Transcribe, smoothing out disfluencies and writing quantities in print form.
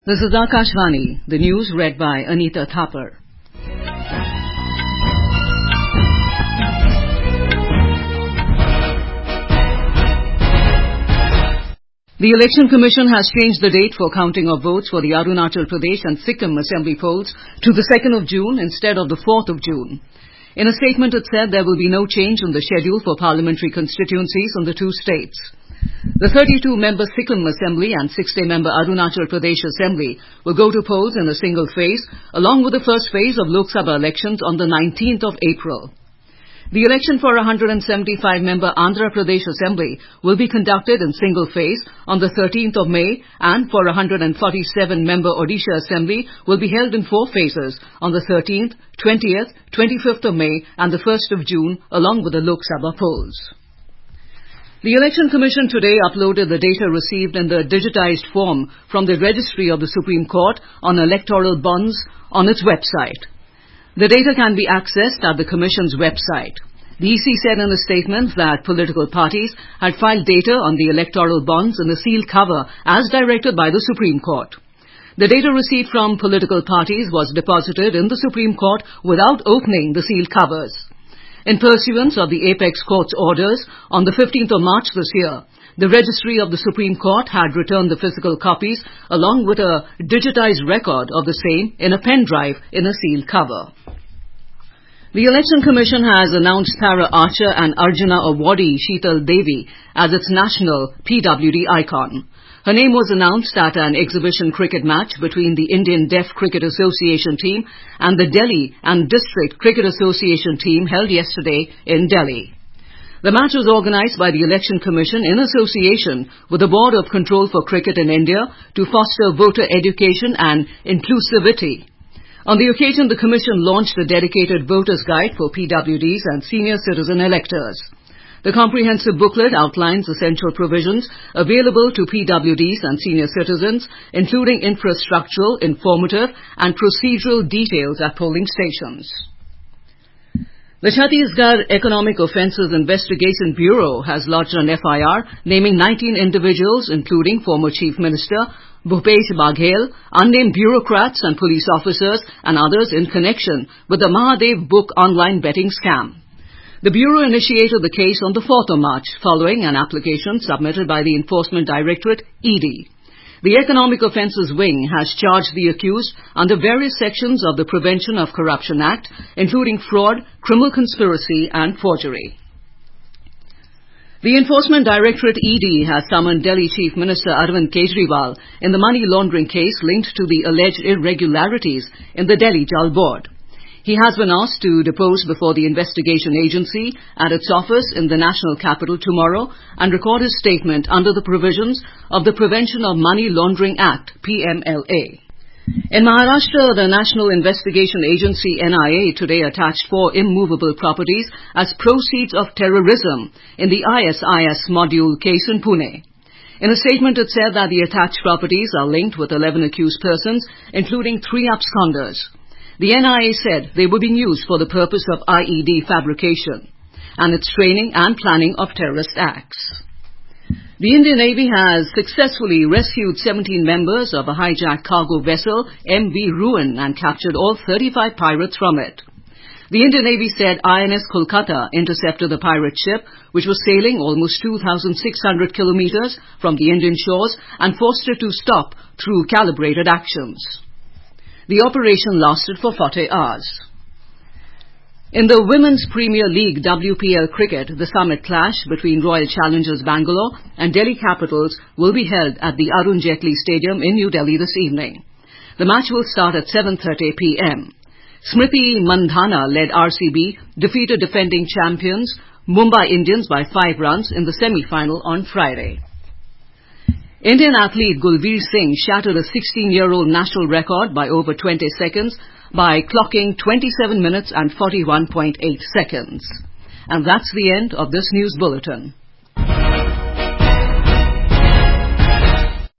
This is Akashvani, the news read by Anita Thapar. The Election Commission has changed the date for counting of votes for the Arunachal Pradesh and Sikkim Assembly polls to the 2nd of June instead of the 4th of June. In a statement it said there will be no change in the schedule for parliamentary constituencies in the two states. The 32-member Sikkim Assembly and 60-member Arunachal Pradesh Assembly will go to polls in a single phase, along with the first phase of Lok Sabha elections on the 19th of April. The election for 175-member Andhra Pradesh Assembly will be conducted in single phase on the 13th of May, and for 147-member Odisha Assembly will be held in four phases on the 13th, 20th, 25th of May and the 1st of June, along with the Lok Sabha polls. The Election Commission today uploaded the data received in the digitized form from the Registry of the Supreme Court on electoral bonds on its website. The data can be accessed at the Commission's website. The EC said in a statement that political parties had filed data on the electoral bonds in a sealed cover as directed by the Supreme Court. The data received from political parties was deposited in the Supreme Court without opening the sealed covers. In pursuance of the Apex Court's orders, on the 15th of March this year, the Registry of the Supreme Court had returned the physical copies along with a digitized record of the same in a pen drive in a sealed cover. The Election Commission has announced para-archer and Arjuna awardee Sheetal Devi as its national PWD icon. Her name was announced at an exhibition cricket match between the Indian Deaf Cricket Association team and the Delhi and District Cricket Association team held yesterday in Delhi. The match was organized by the Election Commission in association with the Board of Control for Cricket in India to foster voter education and inclusivity. On the occasion, the Commission launched a dedicated voters' guide for PWDs and senior citizen electors. The comprehensive booklet outlines essential provisions available to PWDs and senior citizens, including infrastructural, informative and procedural details at polling stations. The Chhattisgarh Economic Offences Investigation Bureau has lodged an FIR naming 19 individuals, including former Chief Minister Bhupesh Baghel, unnamed bureaucrats and police officers and others in connection with the Mahadev Book online betting scam. The Bureau initiated the case on the 4th of March following an application submitted by the Enforcement Directorate, ED. The Economic Offences Wing has charged the accused under various sections of the Prevention of Corruption Act, including fraud, criminal conspiracy and forgery. The Enforcement Directorate, ED, has summoned Delhi Chief Minister Arvind Kejriwal in the money laundering case linked to the alleged irregularities in the Delhi Jal Board. He has been asked to depose before the investigation agency at its office in the national capital tomorrow and record his statement under the provisions of the Prevention of Money Laundering Act, PMLA. In Maharashtra, the National Investigation Agency, NIA, today attached 4 immovable properties as proceeds of terrorism in the ISIS module case in Pune. In a statement, it said that the attached properties are linked with 11 accused persons, including 3 absconders. The NIA said they were being used for the purpose of IED fabrication and its training and planning of terrorist acts. The Indian Navy has successfully rescued 17 members of a hijacked cargo vessel MV Ruin and captured all 35 pirates from it. The Indian Navy said INS Kolkata intercepted the pirate ship, which was sailing almost 2,600 kilometers from the Indian shores, and forced it to stop through calibrated actions. The operation lasted for 40 hours. In the Women's Premier League WPL cricket, the summit clash between Royal Challengers Bangalore and Delhi Capitals will be held at the Arun Jaitley Stadium in New Delhi this evening. The match will start at 7:30 p.m. Smriti Mandhana-led RCB defeated defending champions Mumbai Indians by 5 runs in the semi-final on Friday. Indian athlete Gulveer Singh shattered a 16-year-old national record by over 20 seconds by clocking 27 minutes and 41.8 seconds. And that's the end of this news bulletin.